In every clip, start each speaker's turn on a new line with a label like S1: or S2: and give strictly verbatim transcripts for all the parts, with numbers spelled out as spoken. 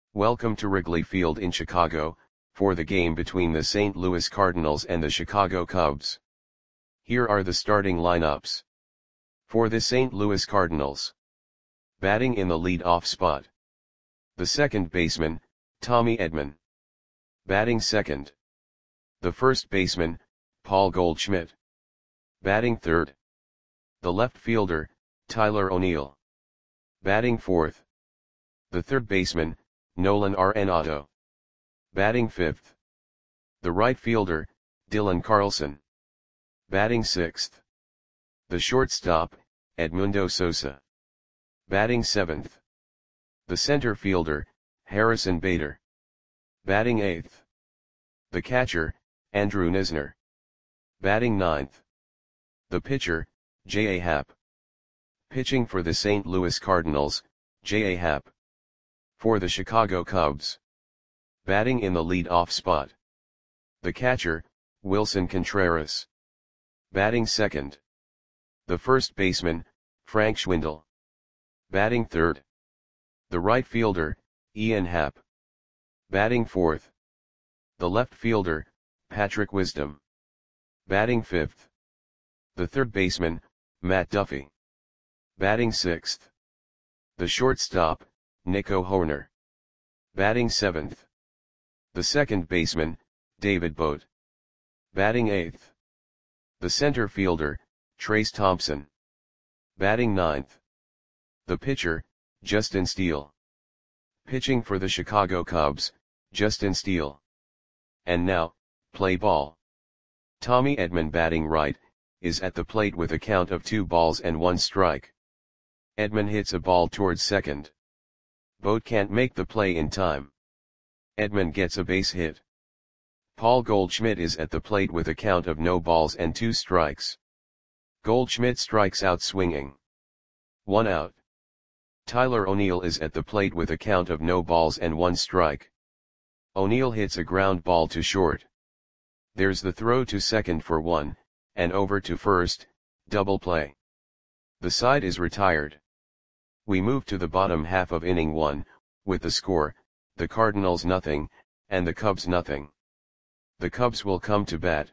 S1: Welcome to Wrigley Field in Chicago, for the game between the Saint Louis Cardinals and the Chicago Cubs. Here are the starting lineups. For the Saint Louis Cardinals. Batting in the lead-off spot. The second baseman, Tommy Edman. Batting second. The first baseman, Paul Goldschmidt. Batting third. The left fielder, Tyler O'Neill. Batting fourth. The third baseman, Nolan Arenado. Batting fifth. The right fielder, Dylan Carlson. Batting sixth. The shortstop, Edmundo Sosa. Batting seventh. The center fielder, Harrison Bader. Batting eighth. The catcher, Andrew Knizner. Batting ninth. The pitcher, J A. Happ. Pitching for the Saint Louis Cardinals, J A. Happ. For the Chicago Cubs. Batting in the lead-off spot. The catcher, Wilson Contreras. Batting second. The first baseman, Frank Schwindel. Batting third. The right fielder, Ian Happ. Batting fourth. The left fielder, Patrick Wisdom. Batting fifth. The third baseman, Matt Duffy. Batting sixth. The shortstop, Nico Hoerner. Batting seventh. The second baseman, David Bote. Batting eighth. The center fielder, Trayce Thompson. Batting ninth. The pitcher, Justin Steele. Pitching for the Chicago Cubs, Justin Steele. And now, play ball. Tommy Edman batting right, is at the plate with a count of two balls and one strike. Edman hits a ball towards second. Bote can't make the play in time. Edman gets a base hit. Paul Goldschmidt is at the plate with a count of no balls and two strikes. Goldschmidt strikes out swinging. One out. Tyler O'Neill is at the plate with a count of no balls and one strike. O'Neill hits a ground ball to short. There's the throw to second for one, and over to first, double play. The side is retired. We move to the bottom half of inning one, with the score, the Cardinals nothing, and the Cubs nothing. The Cubs will come to bat.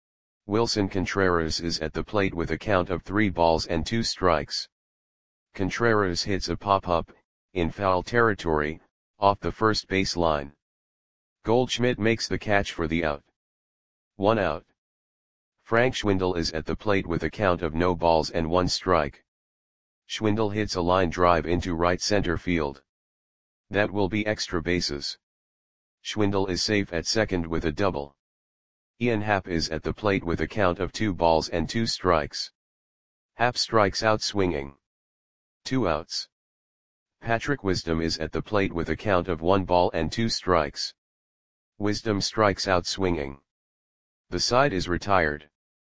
S1: Wilson Contreras is at the plate with a count of three balls and two strikes. Contreras hits a pop-up, in foul territory, off the first base line. Goldschmidt makes the catch for the out. One out. Frank Schwindel is at the plate with a count of no balls and one strike. Schwindel hits a line drive into right center field. That will be extra bases. Schwindel is safe at second with a double. Ian Happ is at the plate with a count of two balls and two strikes. Happ strikes out swinging. Two outs. Patrick Wisdom is at the plate with a count of one ball and two strikes. Wisdom strikes out swinging. The side is retired.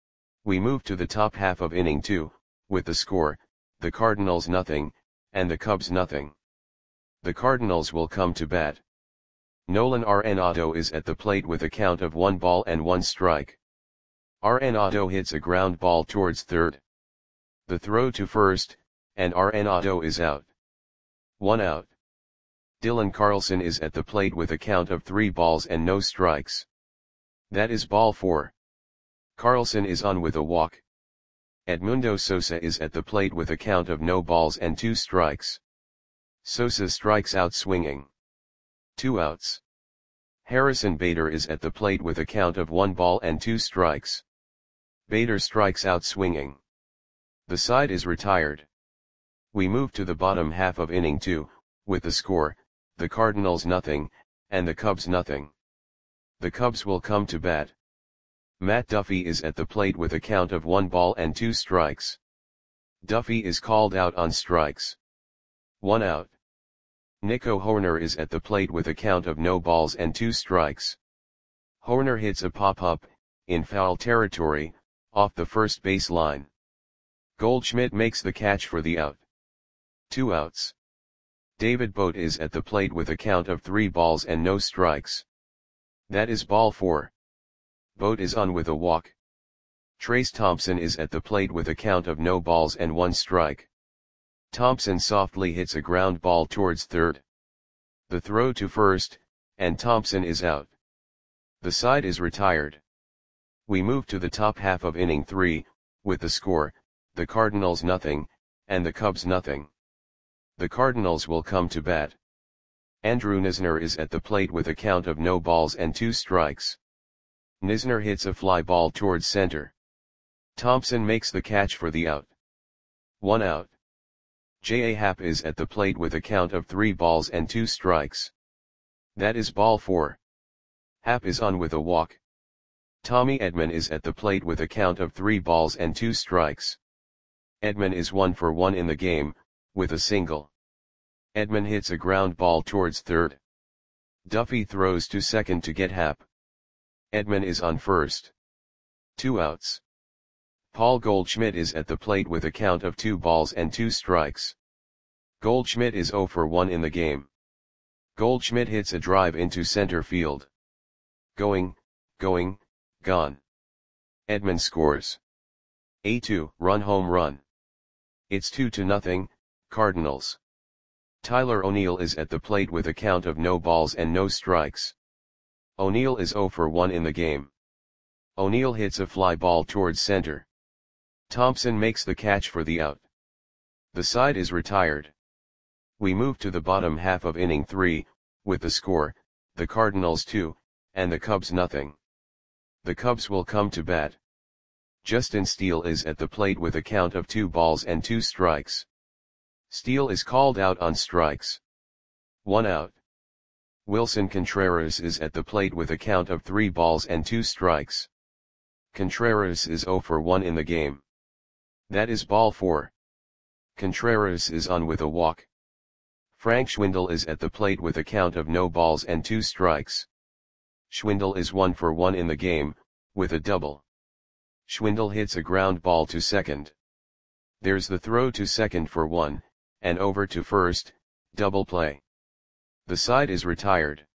S1: We move to the top half of inning two, with the score, the Cardinals nothing, and the Cubs nothing. The Cardinals will come to bat. Nolan Arenado is at the plate with a count of one ball and one strike. Arenado hits a ground ball towards third. The throw to first, and Arenado is out. One out. Dylan Carlson is at the plate with a count of three balls and no strikes. That is ball four. Carlson is on with a walk. Edmundo Sosa is at the plate with a count of no balls and two strikes. Sosa strikes out swinging. Two outs. Harrison Bader is at the plate with a count of one ball and two strikes. Bader strikes out swinging. The side is retired. We move to the bottom half of inning two, with the score, the Cardinals nothing, and the Cubs nothing. The Cubs will come to bat. Matt Duffy is at the plate with a count of one ball and two strikes. Duffy is called out on strikes. One out. Nico Hoerner is at the plate with a count of no balls and two strikes. Hoerner hits a pop-up, in foul territory, off the first base line. Goldschmidt makes the catch for the out. Two outs. David Bote is at the plate with a count of three balls and no strikes. That is ball four. Bote is on with a walk. Trayce Thompson is at the plate with a count of no balls and one strike. Thompson softly hits a ground ball towards third. The throw to first, and Thompson is out. The side is retired. We move to the top half of inning three, with the score, the Cardinals nothing, and the Cubs nothing. The Cardinals will come to bat. Andrew Knizner is at the plate with a count of no balls and two strikes. Knizner hits a fly ball towards center. Thompson makes the catch for the out. One out. J A. Happ is at the plate with a count of three balls and two strikes. That is ball four. Happ is on with a walk. Tommy Edman is at the plate with a count of three balls and two strikes. Edman is one for one in the game, with a single. Edman hits a ground ball towards third. Duffy throws to second to get Happ. Edman is on first. Two outs. Paul Goldschmidt is at the plate with a count of two balls and two strikes. Goldschmidt is zero for one in the game. Goldschmidt hits a drive into center field. Going, going, gone. Edman scores. A two run home run. It's two to nothing, Cardinals. Tyler O'Neill is at the plate with a count of no balls and no strikes. O'Neill is zero for one in the game. O'Neill hits a fly ball towards center. Thompson makes the catch for the out. The side is retired. We move to the bottom half of inning three, with the score, the Cardinals two, and the Cubs nothing. The Cubs will come to bat. Justin Steele is at the plate with a count of two balls and two strikes. Steele is called out on strikes. One out. Wilson Contreras is at the plate with a count of three balls and two strikes. Contreras is zero for one in the game. That is ball four. Contreras is on with a walk. Frank Schwindel is at the plate with a count of no balls and two strikes. Schwindel is one for one in the game, with a double. Schwindel hits a ground ball to second. There's the throw to second for one, and over to first, double play. The side is retired.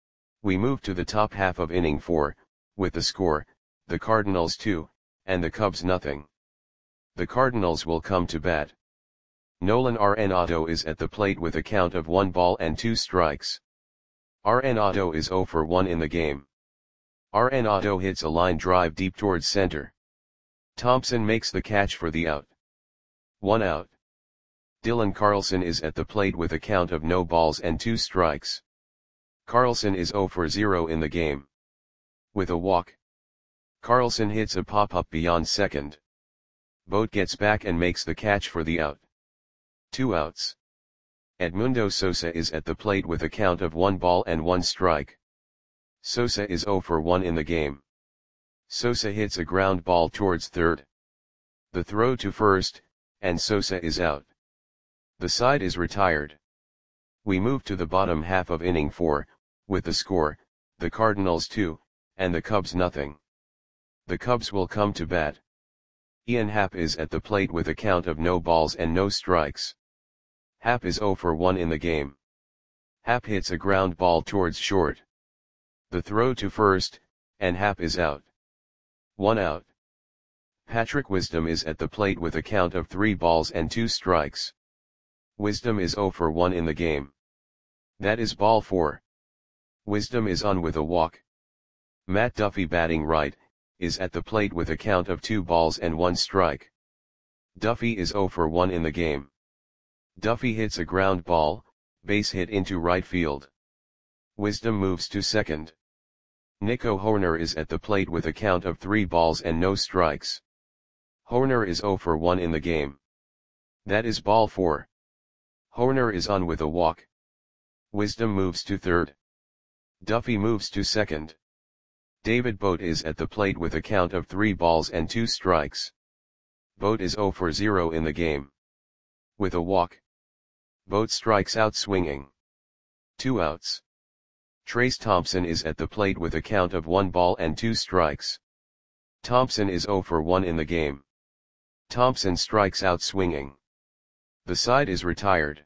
S1: We move to the top half of inning four, with the score, the Cardinals two, and the Cubs nothing. The Cardinals will come to bat. Nolan Arenado is at the plate with a count of one ball and two strikes. Arenado is zero for one in the game. Arenado hits a line drive deep towards center. Thompson makes the catch for the out. One out. Dylan Carlson is at the plate with a count of no balls and two strikes. Carlson is zero for zero in the game. With a walk. Carlson hits a pop-up beyond second. Boat gets back and makes the catch for the out. Two outs. Edmundo Sosa is at the plate with a count of one ball and one strike. Sosa is zero for one in the game. Sosa hits a ground ball towards third. The throw to first, and Sosa is out. The side is retired. We move to the bottom half of inning four, with the score, the Cardinals two, and the Cubs nothing. The Cubs will come to bat. Ian Happ is at the plate with a count of no balls and no strikes. Happ is zero for one in the game. Happ hits a ground ball towards short. The throw to first, and Happ is out. One out. Patrick Wisdom is at the plate with a count of three balls and two strikes. Wisdom is zero for one in the game. That is ball four. Wisdom is on with a walk. Matt Duffy, batting right, is at the plate with a count of two balls and one strike. Duffy is zero for one in the game. Duffy hits a ground ball, base hit into right field. Wisdom moves to second. Nico Hoerner is at the plate with a count of three balls and no strikes. Hoerner is zero for one in the game. That is ball four. Hoerner is on with a walk. Wisdom moves to third. Duffy moves to second. David Bote is at the plate with a count of three balls and two strikes. Bote is zero for zero in the game. With a walk. Bote strikes out swinging. Two outs. Trace Thompson is at the plate with a count of one ball and two strikes. Thompson is zero for one in the game. Thompson strikes out swinging. The side is retired.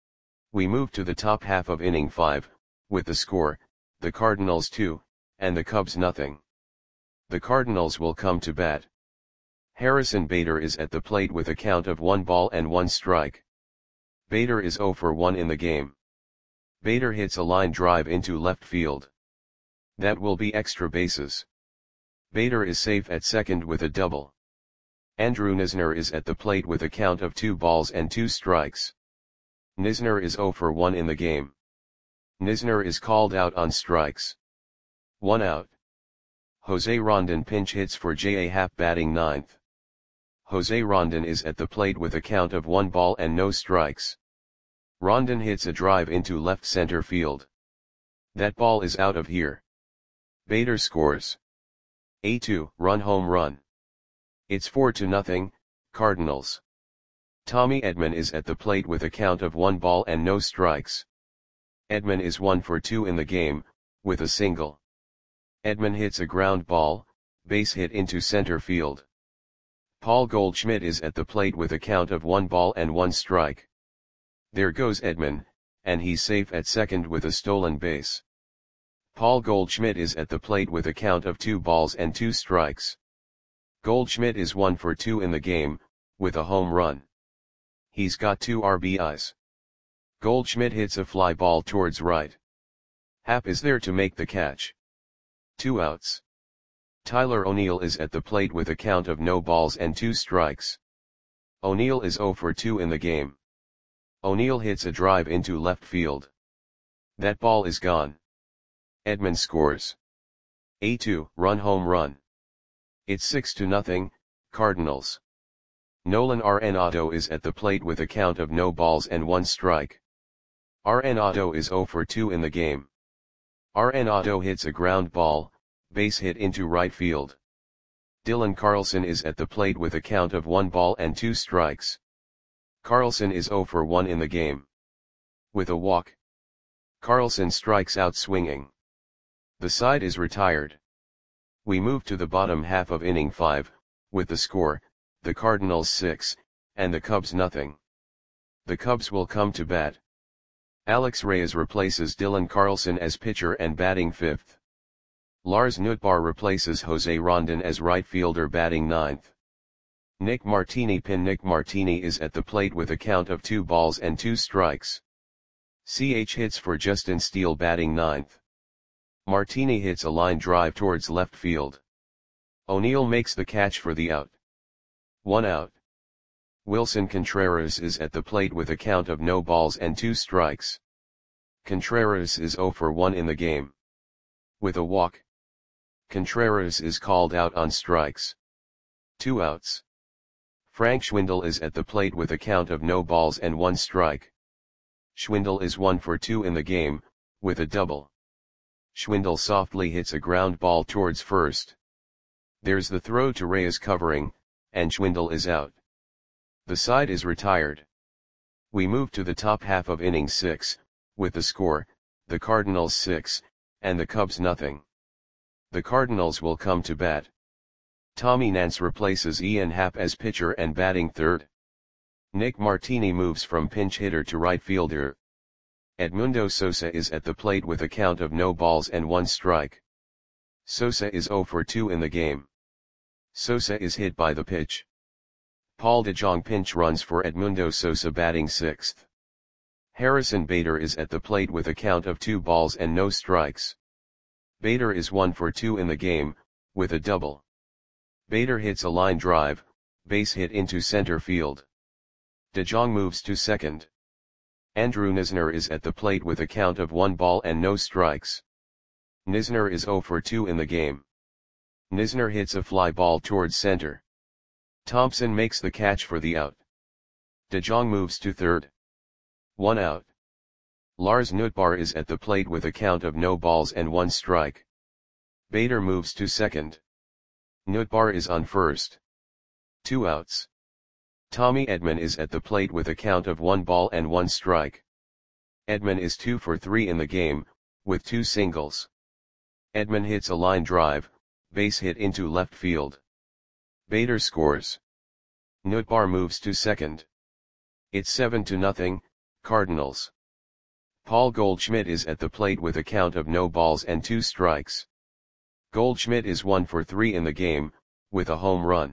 S1: We move to the top half of inning five, with the score, the Cardinals two, and the Cubs nothing. The Cardinals will come to bat. Harrison Bader is at the plate with a count of one ball and one strike. Bader is zero for one in the game. Bader hits a line drive into left field. That will be extra bases. Bader is safe at second with a double. Andrew Knizner is at the plate with a count of two balls and two strikes. Knizner is zero for one in the game. Knizner is called out on strikes. One out. Jose Rondon pinch hits for J A Happ batting ninth. Jose Rondon is at the plate with a count of one ball and no strikes. Rondon hits a drive into left center field. That ball is out of here. Bader scores a two-run home run. It's four to nothing, Cardinals. Tommy Edman is at the plate with a count of one ball and no strikes. Edman is one for two in the game, with a single. Edman hits a ground ball, base hit into center field. Paul Goldschmidt is at the plate with a count of one ball and one strike. There goes Edman, and he's safe at second with a stolen base. Paul Goldschmidt is at the plate with a count of two balls and two strikes. Goldschmidt is one for two in the game, with a home run. He's got two R B Is. Goldschmidt hits a fly ball towards right. Happ is there to make the catch. Two outs. Tyler O'Neill is at the plate with a count of no balls and two strikes. O'Neill is zero for two in the game. O'Neill hits a drive into left field. That ball is gone. Edman scores a two-run home run. It's six to nothing, Cardinals. Nolan Arenado is at the plate with a count of no balls and one strike. Arenado is zero for two in the game. Arenado hits a ground ball, base hit into right field. Dylan Carlson is at the plate with a count of one ball and two strikes. Carlson is zero for one in the game. With a walk. Carlson strikes out swinging. The side is retired. We move to the bottom half of inning five, with the score, the Cardinals six, and the Cubs nothing. The Cubs will come to bat. Alex Reyes replaces Dylan Carlson as pitcher and batting fifth. Lars Nootbaar replaces Jose Rondon as right fielder batting ninth. Nick Martini pin Nick Martini is at the plate with a count of two balls and two strikes. C H hits for Justin Steele batting ninth. Martini hits a line drive towards left field. O'Neill makes the catch for the out. One out. Wilson Contreras is at the plate with a count of no balls and two strikes. Contreras is zero for one in the game. With a walk. Contreras is called out on strikes. Two outs. Frank Schwindel is at the plate with a count of no balls and one strike. Schwindel is one for two in the game, with a double. Schwindel softly hits a ground ball towards first. There's the throw to Reyes covering, and Schwindel is out. The side is retired. We move to the top half of inning six, with the score, the Cardinals six, and the Cubs nothing. The Cardinals will come to bat. Tommy Nance replaces Ian Happ as pitcher and batting third. Nick Martini moves from pinch hitter to right fielder. Edmundo Sosa is at the plate with a count of no balls and one strike. Sosa is zero for two in the game. Sosa is hit by the pitch. Paul DeJong pinch runs for Edmundo Sosa batting sixth. Harrison Bader is at the plate with a count of two balls and no strikes. Bader is one for two in the game, with a double. Bader hits a line drive, base hit into center field. DeJong moves to second. Andrew Knizner is at the plate with a count of one ball and no strikes. Knizner is zero for two in the game. Knizner hits a fly ball towards center. Thompson makes the catch for the out. DeJong moves to third. One out. Lars Nootbaar is at the plate with a count of no balls and one strike. Bader moves to second. Nootbaar is on first. Two outs. Tommy Edman is at the plate with a count of one ball and one strike. Edman is two for three in the game, with two singles. Edman hits a line drive, base hit into left field. Bader scores. Nootbaar moves to second. It's seven to nothing, Cardinals. Paul Goldschmidt is at the plate with a count of no balls and two strikes. Goldschmidt is one for three in the game, with a home run.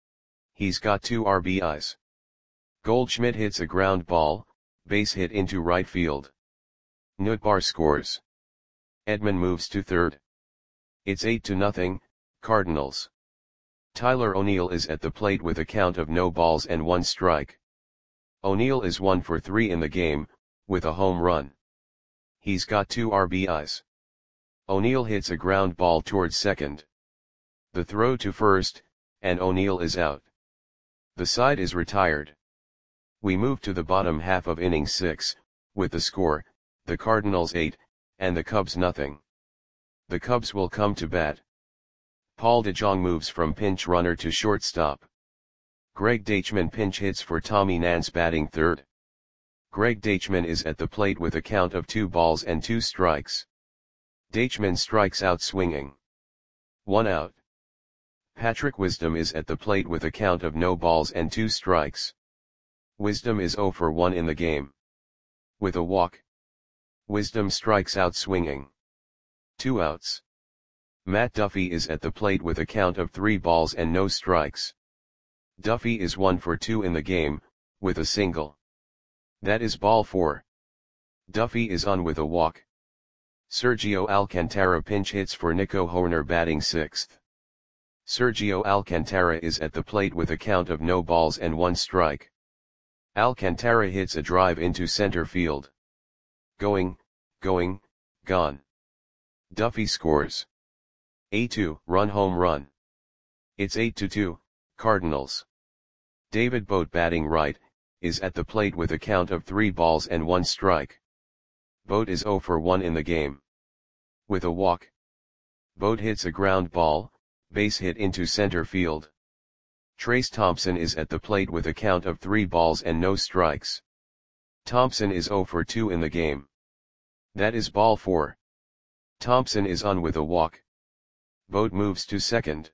S1: He's got two R B Is. Goldschmidt hits a ground ball, base hit into right field. Nootbaar scores. Edman moves to third. It's eight to nothing, Cardinals. Tyler O'Neill is at the plate with a count of no balls and one strike. O'Neill is one for three in the game, with a home run. He's got two R B Is. O'Neill hits a ground ball towards second. The throw to first, and O'Neill is out. The side is retired. We move to the bottom half of inning six, with the score, the Cardinals eight, and the Cubs nothing. The Cubs will come to bat. Paul DeJong moves from pinch runner to shortstop. Greg Deichmann pinch hits for Tommy Nance batting third. Greg Deichmann is at the plate with a count of two balls and two strikes. Deichmann strikes out swinging. One out. Patrick Wisdom is at the plate with a count of no balls and two strikes. Wisdom is zero for one in the game. With a walk. Wisdom strikes out swinging. Two outs. Matt Duffy is at the plate with a count of three balls and no strikes. Duffy is one for two in the game, with a single. That is ball four. Duffy is on with a walk. Sergio Alcantara pinch hits for Nico Hoerner batting sixth. Sergio Alcantara is at the plate with a count of no balls and one strike. Alcantara hits a drive into center field. Going, going, gone. Duffy scores. A two run home run. It's eight to two, Cardinals. David Bote batting right, is at the plate with a count of three balls and one strike. Bote is zero for one in the game. With a walk. Bote hits a ground ball, base hit into center field. Trace Thompson is at the plate with a count of three balls and no strikes. Thompson is zero for two in the game. That is ball four. Thompson is on with a walk. Bote moves to second.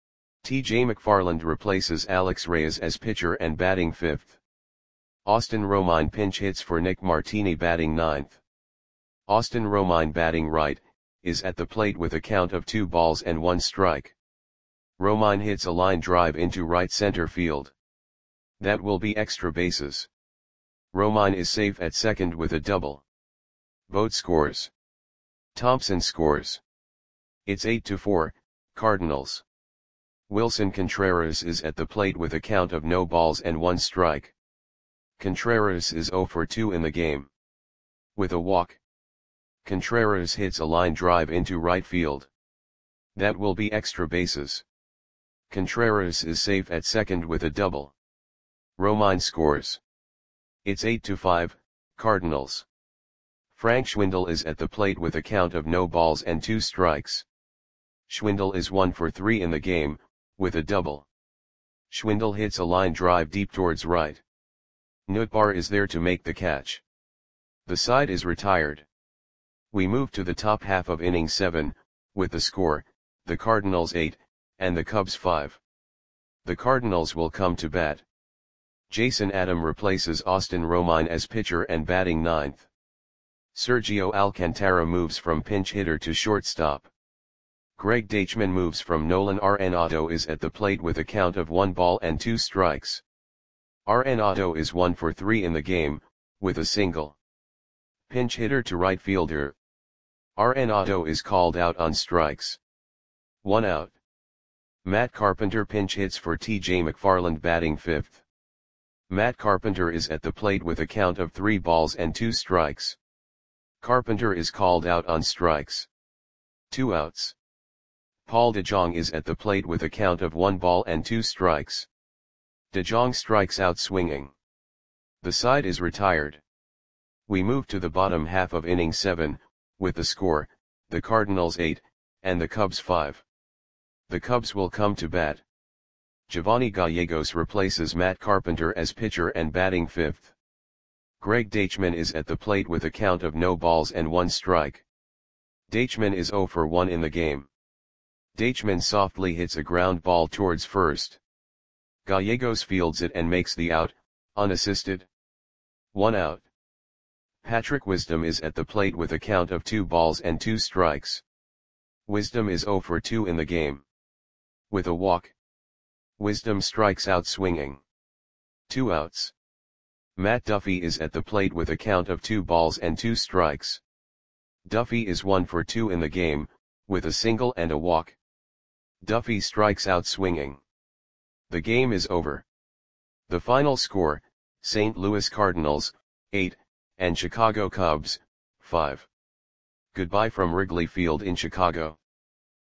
S1: T J McFarland replaces Alex Reyes as pitcher and batting fifth. Austin Romine pinch hits for Nick Martini batting ninth. Austin Romine batting right, is at the plate with a count of two balls and one strike. Romine hits a line drive into right center field. That will be extra bases. Romine is safe at second with a double. Bote scores. Thompson scores. It's eight to four, Cardinals. Wilson Contreras is at the plate with a count of no balls and one strike. Contreras is zero for two in the game. With a walk. Contreras hits a line drive into right field. That will be extra bases. Contreras is safe at second with a double. Romine scores. It's eight to five, Cardinals. Frank Schwindel is at the plate with a count of no balls and two strikes. Schwindel is one for three in the game, with a double. Schwindel hits a line drive deep towards right. Nootbaar is there to make the catch. The side is retired. We move to the top half of inning seven, with the score, the Cardinals eight, and the Cubs five. The Cardinals will come to bat. Jason Adam replaces Austin Romine as pitcher and batting ninth. Sergio Alcantara moves from pinch hitter to shortstop. Greg Deichmann moves from Nolan Arenado is at the plate with a count of one ball and two strikes. Arenado is one for three in the game, with a single. Pinch hitter to right fielder. Arenado is called out on strikes. One out. Matt Carpenter pinch hits for T J McFarland batting fifth. Matt Carpenter is at the plate with a count of three balls and two strikes. Carpenter is called out on strikes. Two outs. Paul DeJong is at the plate with a count of one ball and two strikes. DeJong strikes out swinging. The side is retired. We move to the bottom half of inning seven, with the score, the Cardinals eight, and the Cubs five. The Cubs will come to bat. Giovanni Gallegos replaces Matt Carpenter as pitcher and batting fifth. Greg Deichmann is at the plate with a count of no balls and one strike. Deichmann is zero for one in the game. Deichmann softly hits a ground ball towards first. Gallegos fields it and makes the out, unassisted. One out. Patrick Wisdom is at the plate with a count of two balls and two strikes. Wisdom is zero for two in the game. With a walk. Wisdom strikes out swinging. Two outs. Matt Duffy is at the plate with a count of two balls and two strikes. Duffy is one for two in the game, with a single and a walk. Duffy strikes out swinging. The game is over. The final score, Saint Louis Cardinals, eight, and Chicago Cubs, five. Goodbye from Wrigley Field in Chicago.